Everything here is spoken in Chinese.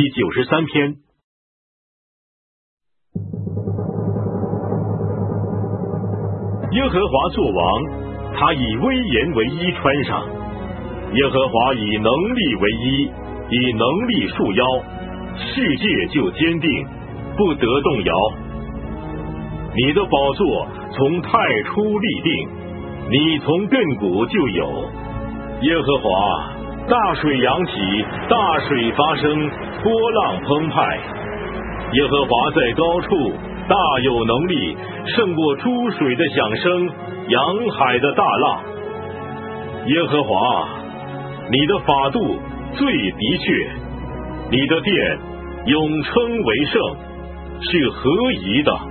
第93篇。耶和华作王，他以威严为衣穿上。耶和华以能力为衣，以能力束腰，世界就坚定，不得动摇。你的宝座从太初立定，你从亘古就有。耶和华，大水扬起，大水发生，波浪澎湃。耶和华在高处，大有能力，胜过诸水的响声，洋海的大浪。耶和华，你的法度最的确，你的殿永称为圣，是合宜的。